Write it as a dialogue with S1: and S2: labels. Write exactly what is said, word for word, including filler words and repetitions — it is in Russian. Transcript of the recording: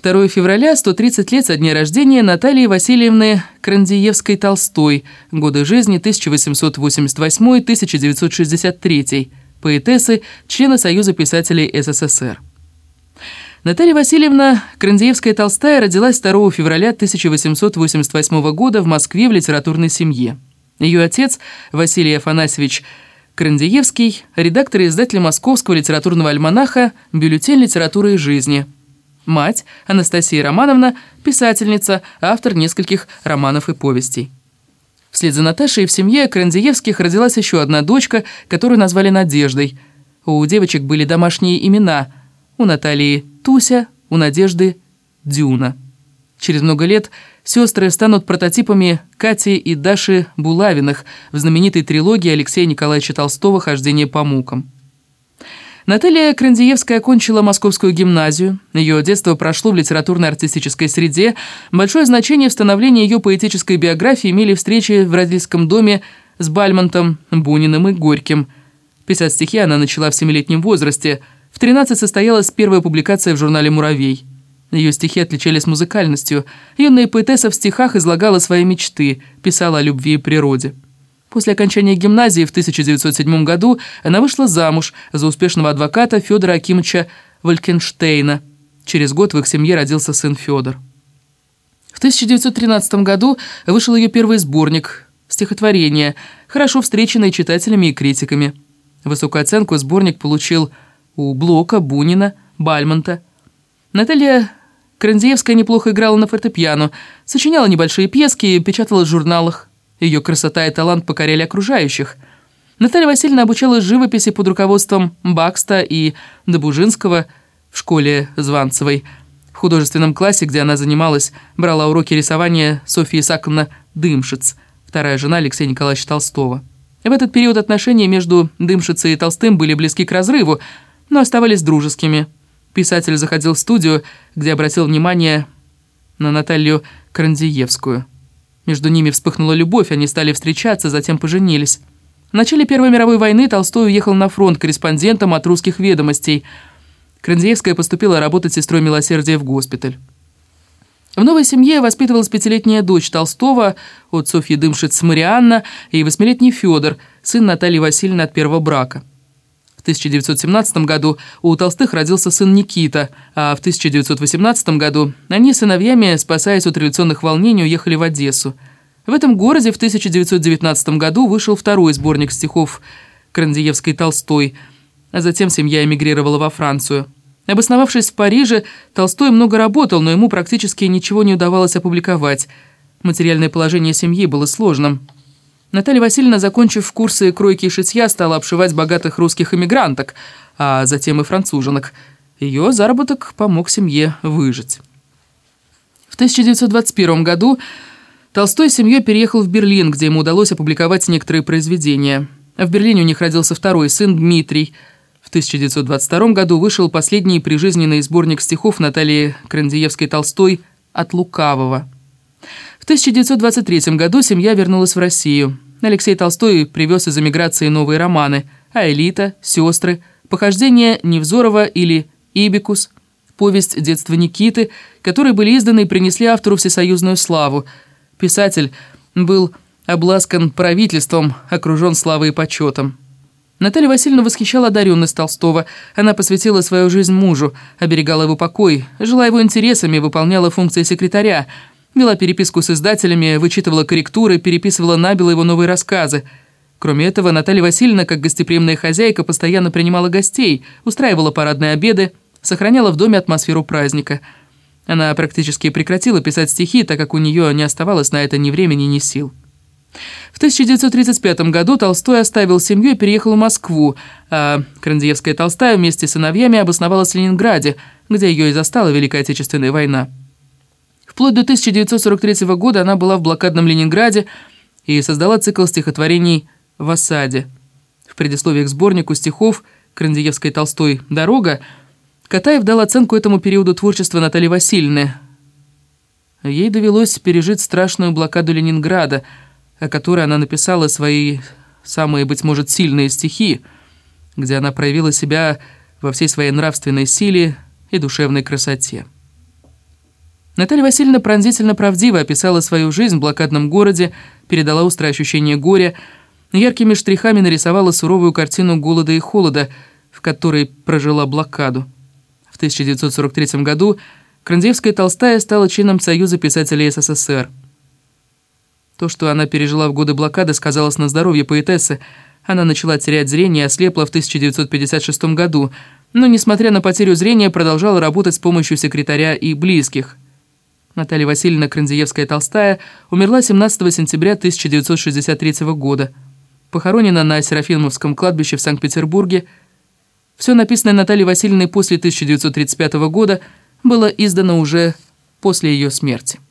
S1: второго февраля, сто тридцать лет со дня рождения Натальи Васильевны Крандиевской-Толстой, годы жизни тысяча восемьсот восемьдесят восьмой — тысяча девятьсот шестьдесят третий, поэтессы, члена Союза писателей СССР. Наталья Васильевна Крандиевская-Толстая родилась второго февраля тысяча восемьсот восемьдесят восьмого года в Москве в литературной семье. Ее отец, Василий Афанасьевич Крандиевский, редактор и издатель Московского литературного альманаха «Бюллетень литературы и жизни». Мать, Анастасия Романовна, писательница, автор нескольких романов и повестей. Вслед за Наташей в семье Крандиевских родилась еще одна дочка, которую назвали Надеждой. У девочек были домашние имена. У Натальи Туся, у Надежды Дюна. Через много лет сестры станут прототипами Кати и Даши Булавиных в знаменитой трилогии Алексея Николаевича Толстого «Хождение по мукам». Наталья Крандиевская окончила Московскую гимназию. Ее детство прошло в литературно-артистической среде. Большое значение в становлении ее поэтической биографии имели встречи в родительском доме с Бальмонтом, Буниным и Горьким. Писать стихи она начала в семилетнем возрасте. В тринадцать состоялась первая публикация в журнале «Муравей». Ее стихи отличались музыкальностью. Юная поэтесса в стихах излагала свои мечты, писала о любви и природе. После окончания гимназии в тысяча девятьсот седьмом году она вышла замуж за успешного адвоката Федора Акимовича Валькенштейна. Через год в их семье родился сын Федор. В тысяча девятьсот тринадцатом году вышел ее первый сборник стихотворения, хорошо встреченный читателями и критиками. Высокую оценку сборник получил у Блока, Бунина, Бальмонта. Наталья Крандиевская неплохо играла на фортепиано, сочиняла небольшие пьески и печатала в журналах. Ее красота и талант покоряли окружающих. Наталья Васильевна обучалась живописи под руководством Бакста и Добужинского в школе Званцевой. В художественном классе, где она занималась, брала уроки рисования Софья Исааковна Дымшиц, вторая жена Алексея Николаевича Толстого. В этот период отношения между Дымшицей и Толстым были близки к разрыву, но оставались дружескими. Писатель заходил в студию, где обратил внимание на Наталью Крандиевскую. Между ними вспыхнула любовь, они стали встречаться, затем поженились. В начале Первой мировой войны Толстой уехал на фронт корреспондентом от «Русских ведомостей». Крандиевская поступила работать сестрой милосердия в госпиталь. В новой семье воспитывалась пятилетняя дочь Толстого от Софьи Дымшиц Марианна и восьмилетний Федор, сын Натальи Васильевны от первого брака. В тысяча девятьсот семнадцатом году у Толстых родился сын Никита, а в тысяча девятьсот восемнадцатом году они с сыновьями, спасаясь от революционных волнений, уехали в Одессу. В этом городе в тысяча девятьсот девятнадцатом году вышел второй сборник стихов Крандиевской-Толстой, а затем семья эмигрировала во Францию. Обосновавшись в Париже, Толстой много работал, но ему практически ничего не удавалось опубликовать. Материальное положение семьи было сложным. Наталья Васильевна, закончив курсы кройки и шитья, стала обшивать богатых русских эмигранток, а затем и француженок. Ее заработок помог семье выжить. В тысяча девятьсот двадцать первом году Толстой с семьей переехал в Берлин, где ему удалось опубликовать некоторые произведения. В Берлине у них родился второй сын Дмитрий. В тысяча девятьсот двадцать втором году вышел последний прижизненный сборник стихов Натальи Крандиевской-Толстой «От лукавого». В тысяча девятьсот двадцать третьем году семья вернулась в Россию. Алексей Толстой привез из эмиграции новые романы «Аэлита», «Сестры», «Похождение Невзорова» или «Ибикус», повесть «Детство Никиты», которые были изданы и принесли автору всесоюзную славу. Писатель был обласкан правительством, окружен славой и почетом. Наталья Васильевна восхищала одаренность Толстого. Она посвятила свою жизнь мужу, оберегала его покой, жила его интересами, выполняла функции секретаря, вела переписку с издателями, вычитывала корректуры, переписывала набело его новые рассказы. Кроме этого, Наталья Васильевна, как гостеприимная хозяйка, постоянно принимала гостей, устраивала парадные обеды, сохраняла в доме атмосферу праздника. Она практически прекратила писать стихи, так как у нее не оставалось на это ни времени, ни сил. В тысяча девятьсот тридцать пятом году Толстой оставил семью и переехал в Москву, а Крандиевская-Толстая вместе с сыновьями обосновалась в Ленинграде, где ее и застала Великая Отечественная война. Вплоть до тысяча девятьсот сорок третьего года она была в блокадном Ленинграде и создала цикл стихотворений «В осаде». В предисловии к сборнику стихов Крандиевской-Толстой «Дорога» Катаев дал оценку этому периоду творчества Натальи Васильевны. Ей довелось пережить страшную блокаду Ленинграда, о которой она написала свои самые, быть может, сильные стихи, где она проявила себя во всей своей нравственной силе и душевной красоте. Наталья Васильевна пронзительно правдиво описала свою жизнь в блокадном городе, передала острое ощущение горя, яркими штрихами нарисовала суровую картину голода и холода, в которой прожила блокаду. В тысяча девятьсот сорок третьем году Крандиевская-Толстая стала членом Союза писателей СССР. То, что она пережила в годы блокады, сказалось на здоровье поэтессы. Она начала терять зрение и ослепла в тысяча девятьсот пятьдесят шестом году, но, несмотря на потерю зрения, продолжала работать с помощью секретаря и близких. Наталья Васильевна Крандиевская-Толстая умерла семнадцатого сентября тысяча девятьсот шестьдесят третьего года. Похоронена на Серафимовском кладбище в Санкт-Петербурге. Все написанное Натальей Васильевной после тысяча девятьсот тридцать пятого года было издано уже после ее смерти.